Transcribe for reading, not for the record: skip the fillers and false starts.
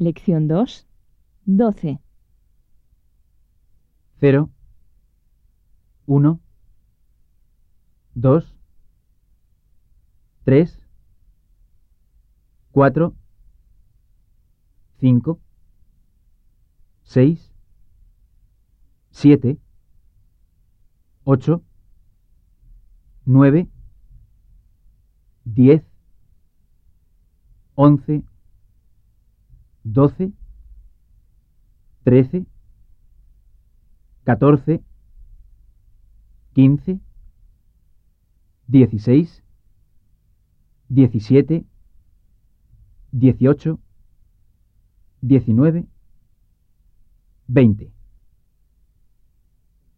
Lección 2, 12. 0, 1, 2, 3, 4, 5, 6, 7, 8, 9, 10, 11, 12, 13, 14, 15, 16, 17, 18, 19, 20.